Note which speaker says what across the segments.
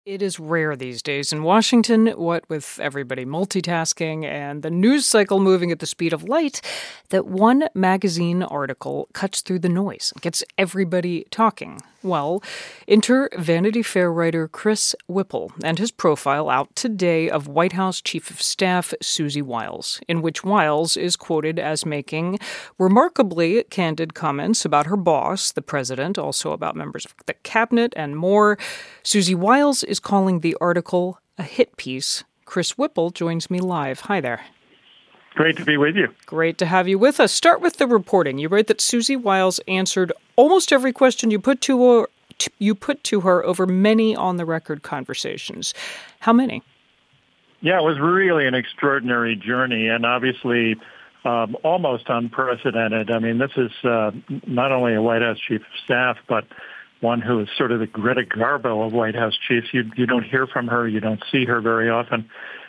Speaker 1: It is rare these days in Washington, what with everybody multitasking and the news cycle moving at the speed of light, that one magazine article cuts through the noise and gets everybody talking. Well, enter Vanity Fair writer Chris Whipple and his profile out today of White House Chief of Staff Susie Wiles, in which Wiles is quoted as making remarkably candid comments about her boss, the president, also about members of the cabinet and more. Susie Wiles is calling the article a hit piece. Chris Whipple joins me live. Hi there.
Speaker 2: Great to be with you.
Speaker 1: Great to have you with us. Start with the reporting. You write that Susie Wiles answered almost every question you put to her over many on-the-record conversations. How many?
Speaker 2: Yeah, it was really an extraordinary journey and obviously almost unprecedented. I mean, this is not only a White House Chief of Staff, but one who is sort of the Greta Garbo of White House chiefs. You don't hear from her. You don't see her very often.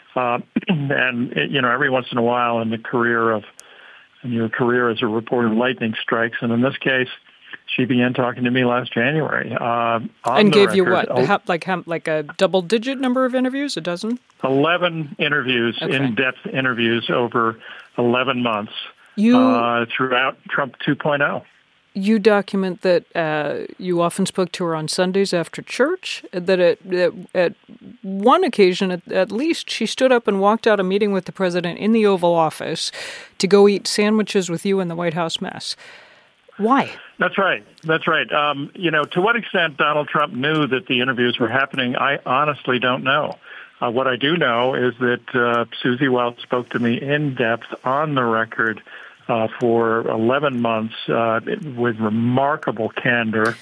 Speaker 2: And, every once in a while in your career as a reporter, lightning strikes. And in this case, she began talking to me last January.
Speaker 1: And gave you what? Like a double-digit number of interviews? A dozen?
Speaker 2: 11 interviews,
Speaker 1: okay.
Speaker 2: In-depth interviews over 11 months throughout Trump 2.0.
Speaker 1: You document that you often spoke to her on Sundays after church, that at one occasion, at least, she stood up and walked out a meeting with the president in the Oval Office to go eat sandwiches with you in the White House mess. Why?
Speaker 2: That's right. To what extent Donald Trump knew that the interviews were happening, I honestly don't know. What I do know is that Susie Wiles spoke to me in depth on the record for 11 months with remarkable candor.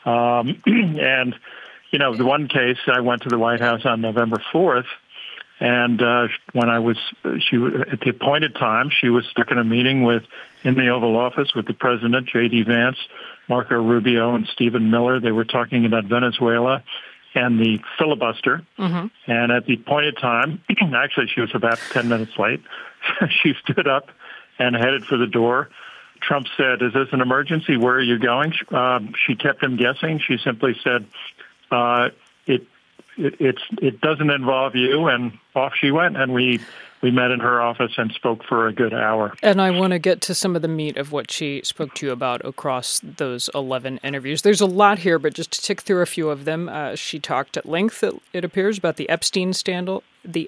Speaker 2: And, the one case, I went to the White House on November 4th, and when at the appointed time, she was stuck in a meeting in the Oval Office with the President, J.D. Vance, Marco Rubio, and Stephen Miller. They were talking about Venezuela and the filibuster. Mm-hmm. And at the appointed time, actually she was about 10 minutes late, she stood up and headed for the door. Trump said, "Is this an emergency? Where are you going?" She kept him guessing. She simply said, "It doesn't involve you," and off she went. And we met in her office and spoke for a good hour.
Speaker 1: And I want to get to some of the meat of what she spoke to you about across those 11 interviews. There's a lot here, but just to tick through a few of them, she talked at length, it appears, about the Epstein scandal.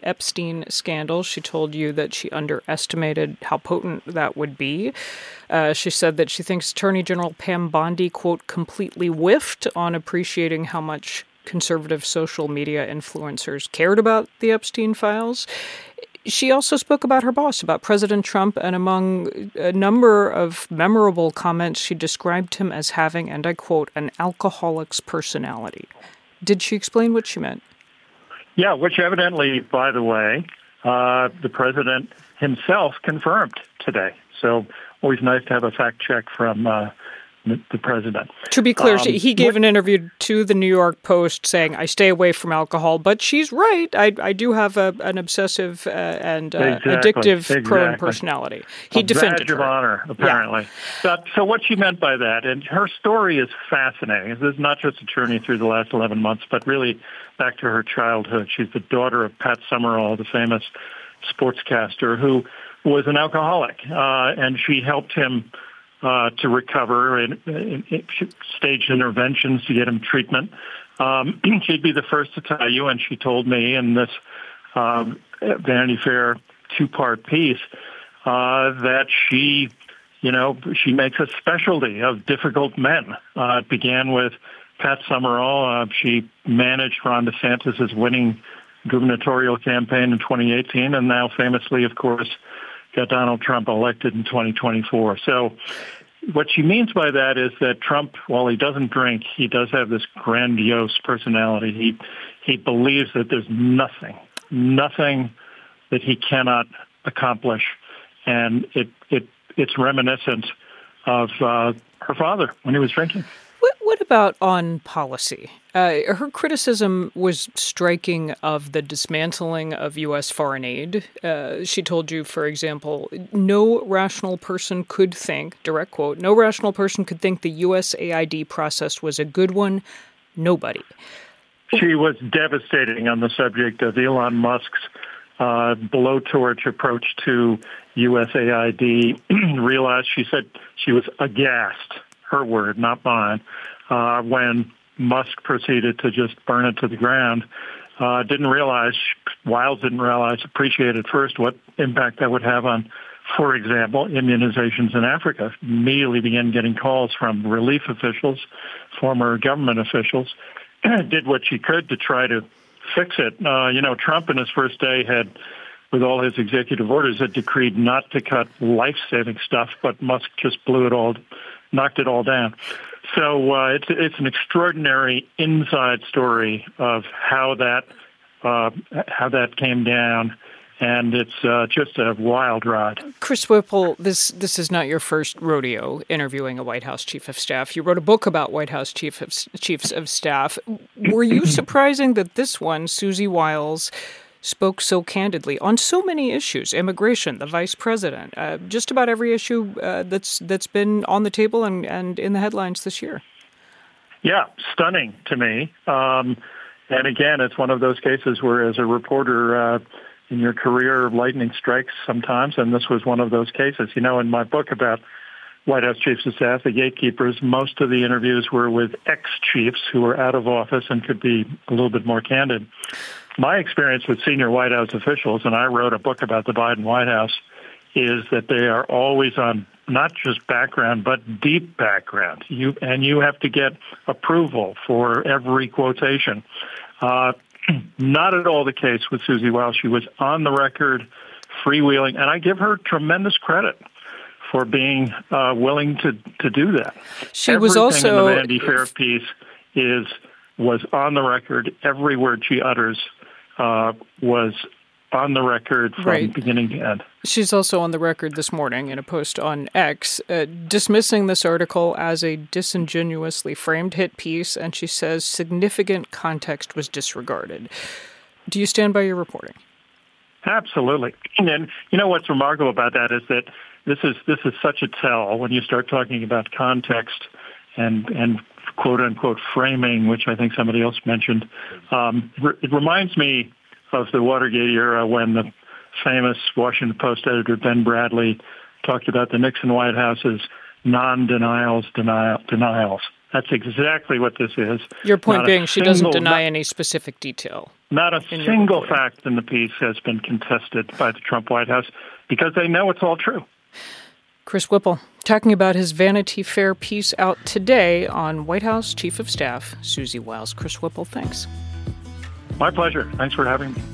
Speaker 1: She told you that she underestimated how potent that would be. She said that she thinks Attorney General Pam Bondi, quote, completely whiffed on appreciating how much conservative social media influencers cared about the Epstein files. She also spoke about her boss, about President Trump, and among a number of memorable comments, she described him as having, and I quote, an alcoholic's personality. Did she explain what she meant?
Speaker 2: Yeah, which evidently, by the way, the president himself confirmed today. So always nice to have a fact check from the president.
Speaker 1: To be clear, he gave an interview to the New York Post saying, "I stay away from alcohol, but she's right. I do have an obsessive and addictive prone personality." He defended her.
Speaker 2: A badge of honor, apparently. Yeah. So what she meant by that, and her story is fascinating. This is not just a journey through the last 11 months, but really back to her childhood. She's the daughter of Pat Summerall, the famous sportscaster, who was an alcoholic, and she helped him to recover and staged interventions to get him treatment. She'd be the first to tell you, and she told me in this Vanity Fair two-part piece that she makes a specialty of difficult men. It began with Pat Summerall. She managed Ron DeSantis' winning gubernatorial campaign in 2018, and now famously, of course, got Donald Trump elected in 2024. So what she means by that is that Trump, while he doesn't drink, he does have this grandiose personality. He believes that there's nothing that he cannot accomplish. And it's reminiscent of her father when he was drinking.
Speaker 1: What about on policy? Her criticism was striking of the dismantling of U.S. foreign aid. She told you, for example, no rational person could think, direct quote, no rational person could think the USAID process was a good one. Nobody.
Speaker 2: She was devastating on the subject of Elon Musk's blowtorch approach to USAID. She said she was aghast, her word, not mine, when Musk proceeded to just burn it to the ground. Wiles didn't appreciate at first what impact that would have on, for example, immunizations in Africa. Immediately began getting calls from relief officials, former government officials, did what she could to try to fix it. Trump in his first day had, with all his executive orders, had decreed not to cut life-saving stuff, but Musk just knocked it all down. So it's an extraordinary inside story of how that came down, and it's just a wild ride.
Speaker 1: Chris Whipple, this is not your first rodeo interviewing a White House chief of staff. You wrote a book about White House chiefs of staff. Were you surprising that this one, Susie Wiles, spoke so candidly on so many issues? Immigration, the vice president, just about every issue that's been on the table and in the headlines this year.
Speaker 2: Yeah, stunning to me. And again, it's one of those cases where, as a reporter, in your career, lightning strikes sometimes, and this was one of those cases. In my book about White House chiefs of staff, the gatekeepers, most of the interviews were with ex-chiefs who were out of office and could be a little bit more candid. My experience with senior White House officials, and I wrote a book about the Biden White House, is that they are always on not just background, but deep background. You have to get approval for every quotation. Not at all the case with Susie Wiles. She was on the record, freewheeling, and I give her tremendous credit for being willing to do that.
Speaker 1: She was also
Speaker 2: in the Vanity Fair piece was on the record. Every word she utters was on the record from beginning to end.
Speaker 1: She's also on the record this morning in a post on X, dismissing this article as a disingenuously framed hit piece, and she says significant context was disregarded. Do you stand by your reporting? Absolutely.
Speaker 2: And what's remarkable about that is that this is such a tell when you start talking about context and quote unquote framing, which I think somebody else mentioned. It reminds me of the Watergate era when the famous Washington Post editor Ben Bradley talked about the Nixon White House's denials. That's exactly what this is.
Speaker 1: Your point being she doesn't deny any specific detail.
Speaker 2: Not a single fact in the piece has been contested by the Trump White House because they know it's all true.
Speaker 1: Chris Whipple talking about his Vanity Fair piece out today on White House Chief of Staff Susie Wiles. Chris Whipple, thanks.
Speaker 2: My pleasure. Thanks for having me.